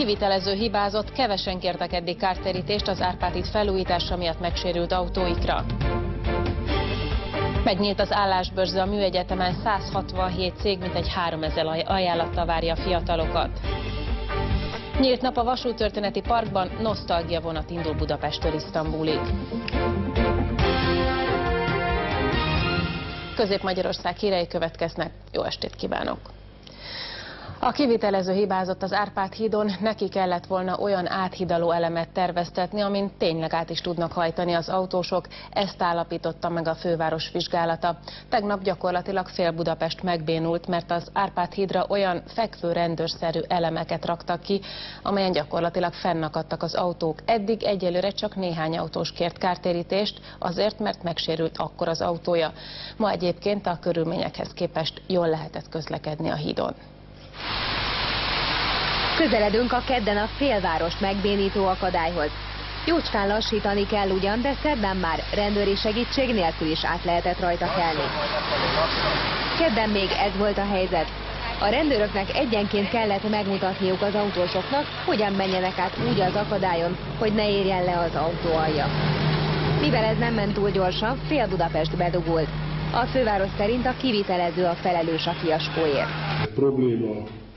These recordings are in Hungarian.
kivitelező hibázott, kevesen kértek eddig kártérítést az Árpád híd felújítása miatt megsérült autóikra. Megnyílt az állásbörze a Műegyetemen, 167 cég mintegy 3000 ajánlattal várja a fiatalokat. Nyílt nap a Vasúttörténeti Parkban, nosztalgia vonat indul Budapesttől Isztambulig. Közép-Magyarország hírei következnek, jó estét kívánok! A kivitelező hibázott az Árpád hídon, neki kellett volna olyan áthidaló elemet terveztetni, amin tényleg át is tudnak hajtani az autósok, ezt állapította meg a főváros vizsgálata. Tegnap gyakorlatilag fél Budapest megbénult, mert az Árpád hídra olyan fekvő rendőrszerű elemeket raktak ki, amelyen gyakorlatilag fennakadtak az autók. Eddig egyelőre csak néhány autós kért kártérítést, azért, mert megsérült akkor az autója. Ma egyébként a körülményekhez képest jól lehetett közlekedni a hídon. Közeledünk a kedden a félvárost megbénító akadályhoz. Jócskán lassítani kell ugyan, de szerdán már rendőri segítség nélkül is át lehetett rajta kelni. Kedden még ez volt a helyzet. A rendőröknek egyenként kellett megmutatniuk az autósoknak, hogyan menjenek át úgy az akadályon, hogy ne érjen le az autó alja. Mivel ez nem ment túl gyorsan, fél Budapest bedugult. A főváros szerint a kivitelező a felelős a fiaskóért. A probléma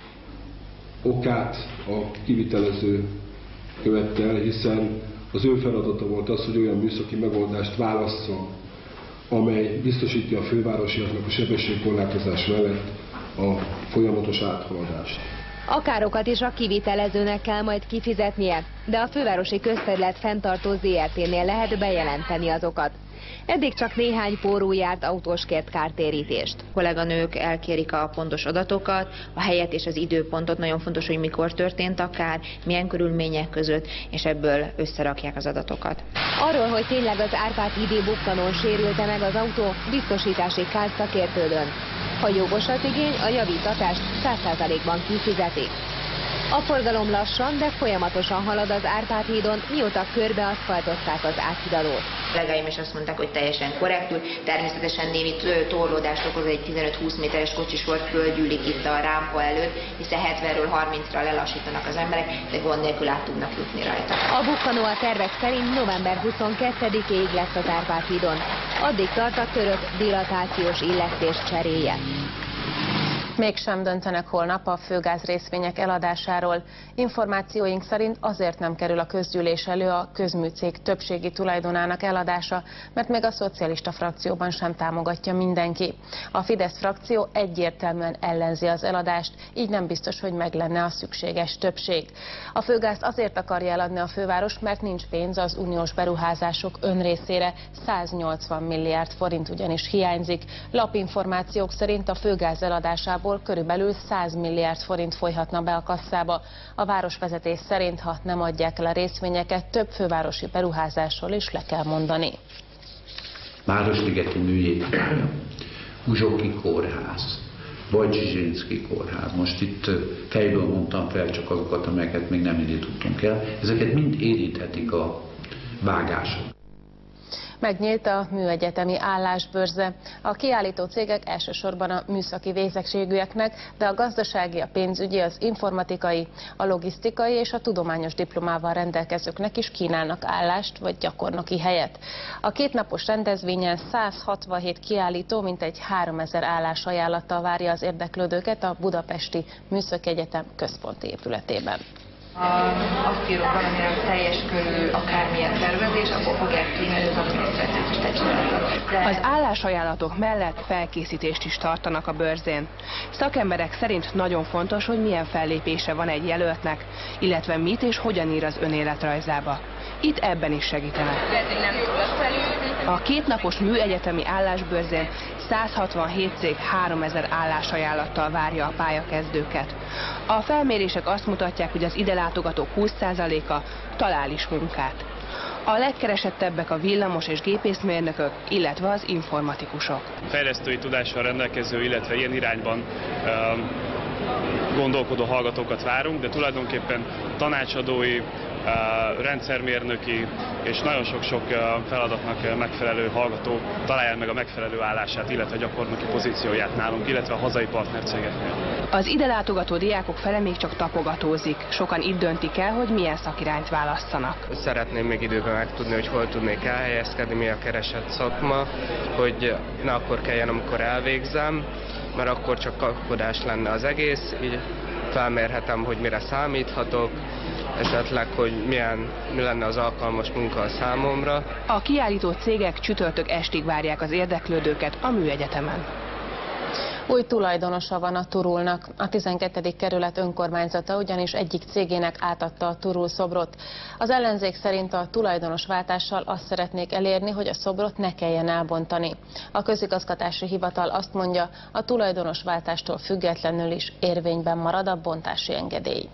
okát a kivitelező követte el, hiszen az ő feladata volt az, hogy olyan műszaki megoldást válasszon, amely biztosítja a fővárosiaknak a sebességkorlátozás mellett a folyamatos áthaladást. A károkat is a kivitelezőnek kell majd kifizetnie, de a fővárosi közterület fenntartó ZRT-nél lehet bejelenteni azokat. Eddig csak néhány pórú járt autós kért kártérítést. A kolléganők elkérik a pontos adatokat, a helyet és az időpontot, nagyon fontos, hogy mikor történt a kár, milyen körülmények között, és ebből összerakják az adatokat. Arról, hogy tényleg az Árpád hídi bukkanón sérülte meg az autó, biztosítási kárszakértő dönt. Ha jogos az igény, a javítatást 100%-ban kifizetik. A forgalom lassan, de folyamatosan halad az Árpád hídon, mióta körbeaszfaltozták az áthidalót. Kollégáim is azt mondták, hogy teljesen korrektül, természetesen némi torlódást okoz, egy 15-20 méteres kocsisor földgyűlik itt a rámpa előtt, hiszen 70-ről 30-ra lelassítanak az emberek, de gond nélkül át tudnak jutni rajta. A bukkanó a tervek szerint november 22-ig lesz az Árpád hídon. Addig tart a török dilatációs illesztés cseréje. Mégsem döntenek holnap a Főgáz részvények eladásáról. Információink szerint azért nem kerül a közgyűlés elő a közműcég többségi tulajdonának eladása, mert még a szocialista frakcióban sem támogatja mindenki. A Fidesz frakció egyértelműen ellenzi az eladást, így nem biztos, hogy meg lenne a szükséges többség. A Főgázt azért akarja eladni a főváros, mert nincs pénz az uniós beruházások önrészére, 180 milliárd forint ugyanis hiányzik. Lapinformációk szerint a Főgáz eladásából körülbelül 100 milliárd forint folyhatna be a kasszába. A városvezetés szerint, ha nem adják el a részvényeket, több fővárosi beruházásról is le kell mondani. Városligeti Műjégpálya, Uzsoki kórház, Bajcsizsinszky kórház. Most itt fejből mondtam fel csak azokat, amelyeket még nem indítottunk el. Ezeket mind érinthetik a vágások. Megnyílt a műegyetemi állásbörze. A kiállító cégek elsősorban a műszaki végzettségűeknek, de a gazdasági, a pénzügyi, az informatikai, a logisztikai és a tudományos diplomával rendelkezőknek is kínálnak állást vagy gyakornoki helyet. A kétnapos rendezvényen 167 kiállító mintegy 3000 állásajánlattal várja az érdeklődőket a Budapesti Műszaki Egyetem központi épületében. Ha azt írok valamire, hogy teljes körül akármilyen tervezés, akkor fogják kínálni az adminisztrációs testületet. Az állásajánlatok mellett felkészítést is tartanak a bőrzén. Szakemberek szerint nagyon fontos, hogy milyen fellépése van egy jelöltnek, illetve mit és hogyan ír az önéletrajzába. Itt ebben is segítenek. A kétnapos műegyetemi állásbőrzén 167 cég 3000 állásajánlattal várja a pályakezdőket. A felmérések azt mutatják, hogy az ide látogatók 20%-a talál is munkát. A legkeresettebbek a villamos- és gépészmérnökök, illetve az informatikusok. Fejlesztői tudással rendelkező, illetve ilyen irányban gondolkodó hallgatókat várunk, de tulajdonképpen tanácsadói, rendszermérnöki és nagyon sok-sok feladatnak megfelelő hallgató találja meg a megfelelő állását, illetve a gyakornoki pozícióját nálunk, illetve a hazai partnercégeknél. Az ide látogató diákok fele még csak tapogatózik. Sokan itt döntik el, hogy milyen szakirányt választanak. Szeretném még időben megtudni, hogy hol tudnék elhelyezkedni, mi a keresett szakma, hogy ne akkor kelljen, amikor elvégzem, mert akkor csak kapkodás lenne az egész, így felmérhetem, hogy mire számíthatok, esetleg, hogy mi lenne az alkalmas munka a számomra. A kiállító cégek csütörtök estig várják az érdeklődőket a Műegyetemen. Új tulajdonosa van a Turulnak. A 12. kerület önkormányzata ugyanis egyik cégének átadta a Turul szobrot. Az ellenzék szerint a tulajdonosváltással azt szeretnék elérni, hogy a szobrot ne kelljen elbontani. A közigazgatási hivatal azt mondja, a tulajdonosváltástól függetlenül is érvényben marad a bontási engedély.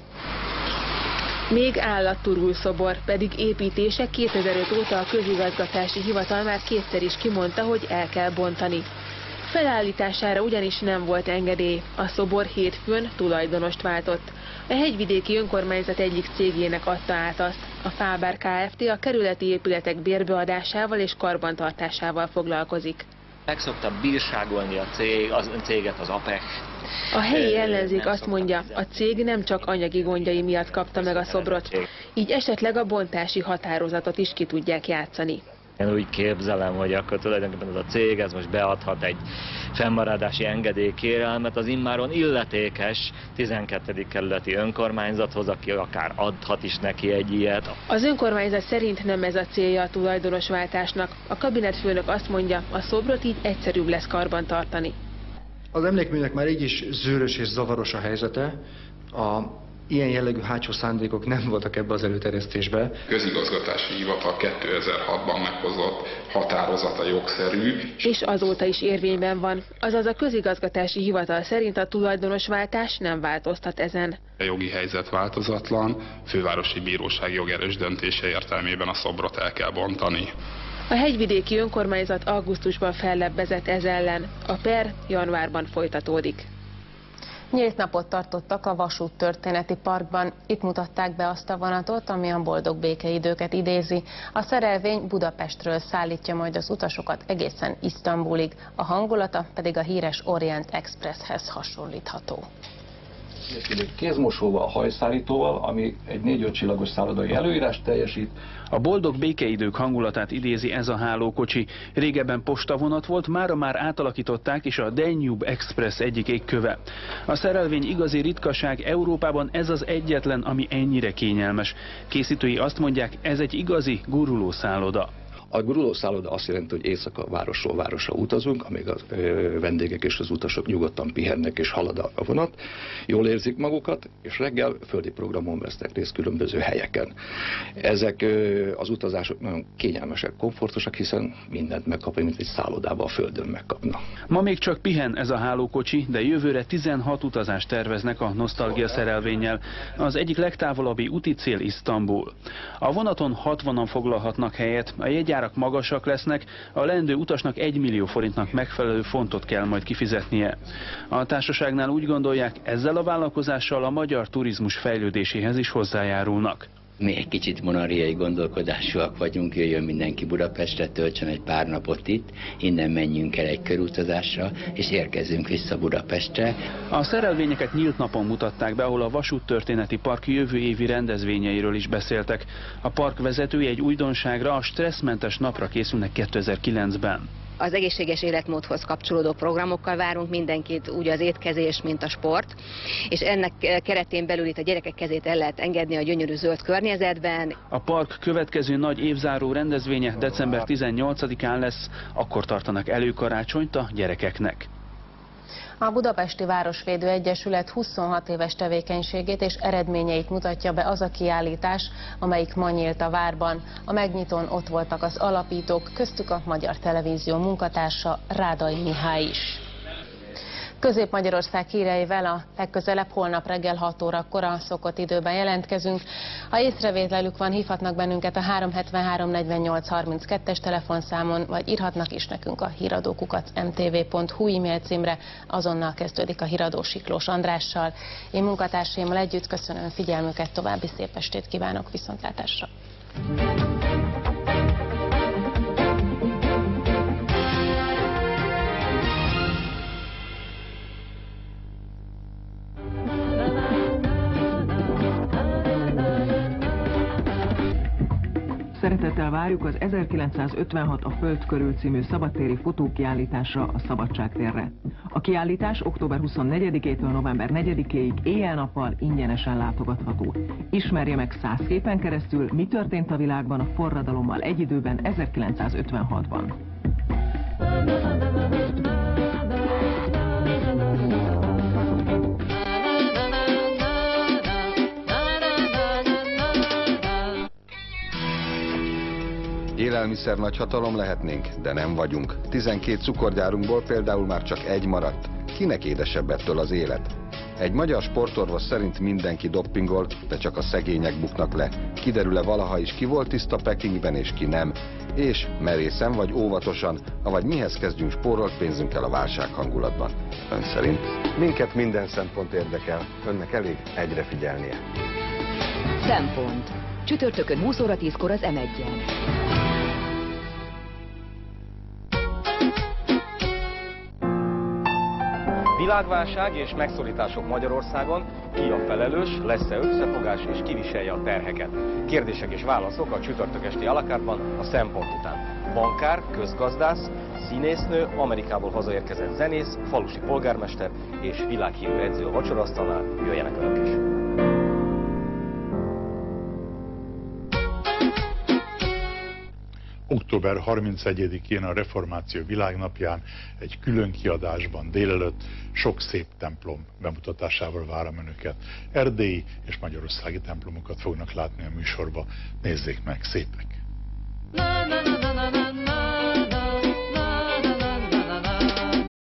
Még áll a Turul szobor, pedig építése 2005 óta a közigazgatási hivatal már kétszer is kimondta, hogy el kell bontani. Felállítására ugyanis nem volt engedély. A szobor hétfőn tulajdonost váltott. A hegyvidéki önkormányzat egyik cégének adta át azt. A Fáber Kft. A kerületi épületek bérbeadásával és karbantartásával foglalkozik. Meg szokta bírságolni a céget, az APEC. A helyi ellenzék azt mondja, a cég nem csak anyagi gondjai miatt kapta meg a szobrot, így esetleg a bontási határozatot is ki tudják játszani. Én úgy képzelem, hogy akkor tulajdonképpen ez a cég ez most beadhat egy fennmaradási engedélykérelmet az immáron illetékes 12. kerületi önkormányzathoz, aki akár adhat is neki egy ilyet. Az önkormányzat szerint nem ez a célja a tulajdonosváltásnak. A kabinetfőnök azt mondja, a szobrot így egyszerűbb lesz karbantartani. Az emlékműnek már így is zűrös és zavaros a helyzete. Ilyen jellegű hátsó szándékok nem voltak ebbe az előterjesztésbe. Közigazgatási hivatal 2006-ban meghozott határozata jogszerű. És azóta is érvényben van. Azaz a közigazgatási hivatal szerint a tulajdonosváltás nem változtat ezen. A jogi helyzet változatlan, fővárosi bíróság jogerős döntése értelmében a szobrot el kell bontani. A hegyvidéki önkormányzat augusztusban fellebbezett ez ellen. A per januárban folytatódik. Nyílt napot tartottak a Vasúttörténeti Parkban. Itt mutatták be azt a vonatot, ami a boldog békeidőket idézi. A szerelvény Budapestről szállítja majd az utasokat egészen Isztambulig, a hangulata pedig a híres Orient Expresshez hasonlítható. Kézmosóval, a hajszárítóval, ami egy 4-5 csillagos szállodai előírást teljesít. A boldog békeidők hangulatát idézi ez a hálókocsi. Régebben postavonat volt, mára már átalakították, és a Danube Express egyik égköve. A szerelvény igazi ritkaság, Európában ez az egyetlen, ami ennyire kényelmes. Készítői azt mondják, ez egy igazi gurulószálloda. A gurulószálloda azt jelenti, hogy éjszaka városról városra utazunk, amíg a vendégek és az utasok nyugodtan pihennek és halad a vonat, jól érzik magukat, és reggel földi programon vesznek részt különböző helyeken. Ezek az utazások nagyon kényelmesek, komfortosak, hiszen mindent megkapja, mint egy szállodába a földön megkapna. Ma még csak pihen ez a hálókocsi, de jövőre 16 utazást terveznek a nosztalgia szerelvénnyel. Az egyik legtávolabbi úti cél Isztambul. A vonaton 60-an foglalhatnak helyet, a jegyárak magasak lesznek, a leendő utasnak 1 millió forintnak megfelelő fontot kell majd kifizetnie. A társaságnál úgy gondolják, ezzel a vállalkozással a magyar turizmus fejlődéséhez is hozzájárulnak. Mi egy kicsit monarchiai gondolkodásúak vagyunk, jöjjön mindenki Budapestre, töltsön egy pár napot itt, innen menjünk el egy körutazásra, és érkezzünk vissza Budapestre. A szerelvényeket nyílt napon mutatták be, ahol a Vasúttörténeti Park jövő évi rendezvényeiről is beszéltek. A park vezetői egy újdonságra, a stresszmentes napra készülnek 2009-ben. Az egészséges életmódhoz kapcsolódó programokkal várunk mindenkit, úgy az étkezés, mint a sport, és ennek keretén belül itt a gyerekek kezét el lehet engedni a gyönyörű zöld környezetben. A park következő nagy évzáró rendezvénye december 18-án lesz, akkor tartanak előkarácsonyt a gyerekeknek. A Budapesti Városvédő Egyesület 26 éves tevékenységét és eredményeit mutatja be az a kiállítás, amelyik ma nyílt a várban. A megnyitón ott voltak az alapítók, köztük a Magyar Televízió munkatársa, Rádai Mihály is. Közép-Magyarország híreivel a legközelebb holnap reggel 6 órakor a szokott időben jelentkezünk. Ha észrevételük van, hívhatnak bennünket a 373 48 32-es telefonszámon, vagy írhatnak is nekünk a híradókukac.mtv.hu e-mail címre. Azonnal kezdődik a híradó Siklós Andrással. Én munkatársaimmal együtt köszönöm figyelmüket, további szép estét kívánok, viszontlátásra! Szeretettel várjuk az 1956 a Föld körül című szabadtéri fotókiállításra a Szabadságtérre. A kiállítás október 24-től november 4-ig éjjel-nappal ingyenesen látogatható. Ismerje meg 100 képen keresztül, mi történt a világban a forradalommal egy időben 1956-ban. Élelmiszer nagyhatalom lehetnénk, de nem vagyunk. 12 cukorgyárunkból például már csak egy maradt. Kinek édesebb ettől az élet? Egy magyar sportorvos szerint mindenki doppingol, de csak a szegények buknak le. Kiderül-e valaha is, ki volt tiszta Pekingben és ki nem? És merészen vagy óvatosan, avagy mihez kezdjünk spórolt pénzünkkel a válság hangulatban? Ön szerint? Minket minden szempont érdekel. Önnek elég egyre figyelnie. Szempont. Csütörtökön 20 óra 10-kor az M1-en. Világválság és megszorítások Magyarországon, ki a felelős, lesz-e összefogás és ki viselje a terheket? Kérdések és válaszok a csütörtök esti alakártban a Szempont után. Bankár, közgazdász, színésznő, Amerikából hazaérkezett zenész, falusi polgármester és világhírű edző a vacsorasztalnál, jöjjenek önök is! Október 31-én a Reformáció világnapján egy külön kiadásban délelőtt sok szép templom bemutatásával várom önöket. Erdélyi és magyarországi templomokat fognak látni a műsorba. Nézzék meg, szépek!